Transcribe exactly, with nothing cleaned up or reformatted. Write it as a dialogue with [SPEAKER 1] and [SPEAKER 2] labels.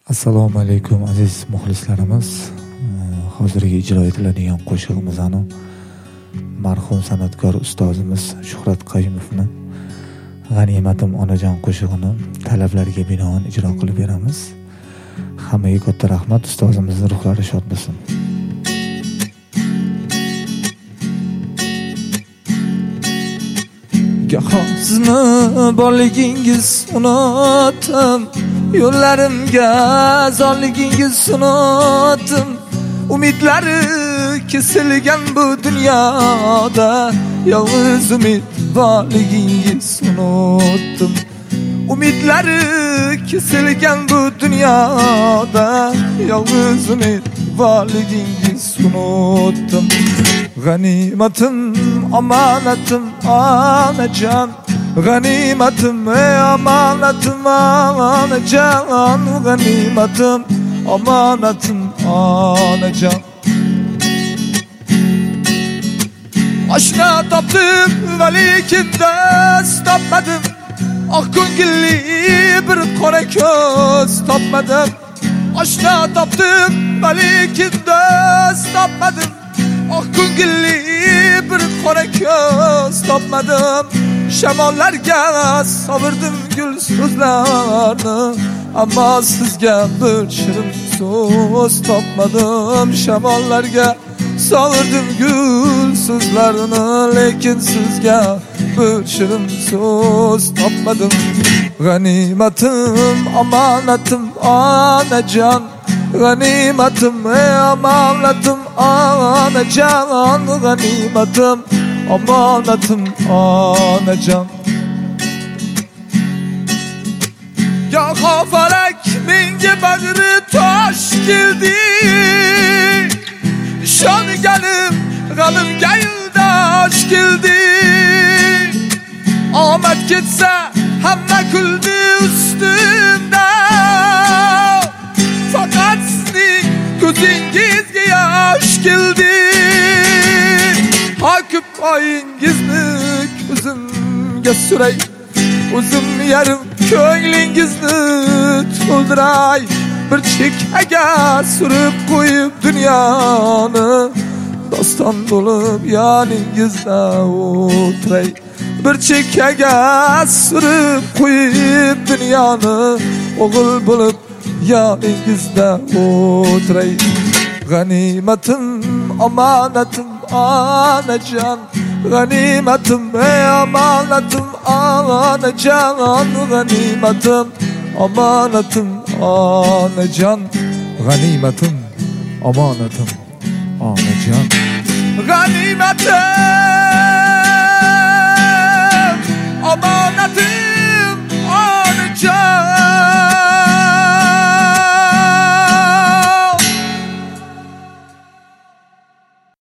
[SPEAKER 1] Assalomu alaykum aziz muxlislarimiz. Hozirgi ijro etiladigan qo'shig'imizni marhum san'atkor ustozimiz Shuhrat Qayumovning G'animatim onajon qo'shig'ini talablarga binoan ijro qilib beramiz. Hammaga katta rahmat, ustozimizning ruhlari shod bo'lsin. Goho sizni borligingiz unutdim, yo'llarimga zorligingiz unutdim. Umidlari kesilgan bu dunyoda yolg'iz umid borligingiz unutdim. Umidlari kesilgan bu dunyoda yolg'iz umid borligingiz unutdim. G'animatim omonatim onajon, g'animatim ey omonatim onajon, g'animatim omonatim onajon. Oshna topdim lekin do'st topmadim, oq ko'ngilli bir qora ko'z topmadim. Oshna topdim lekin do'st topmadim, oq ko'ngilli bir qora ko'z topmadim. Shamollarga sovirdim gul so'zlarni, ammo sizga bir shirin so'z topmadim. Shamollarga sovirdim gul so'zlarni, lekin sizga bir shirin so'z topmadim. G'animatim omonatim onajon, g'animatim ey omonatim onajon, g'animatim omonatim onajon. Goho falak menga bag'ri tosh keldi, ishonganim g'alimga yo'ldosh keldi. Omad ketsa hamma kuldi ustimda, faqat sizning ko'zingizga yosh keldi. Akib oyingizni ko'zimga suray, o'zim yarim ko'nglingizni to'ldiray. Bir chekkaga surib qo'yib dunyoni, doston bo'lib yoningizda o'tiray. Bir chekkaga surib qo'yib dunyoni, o'g'il bo'lib yoningizda o'tiray. G'animatim omonatim onajon, g'animatim ey omonatim onajon, g'animatim omonatim onajon, g'animatim omonatim onajon. G'animatim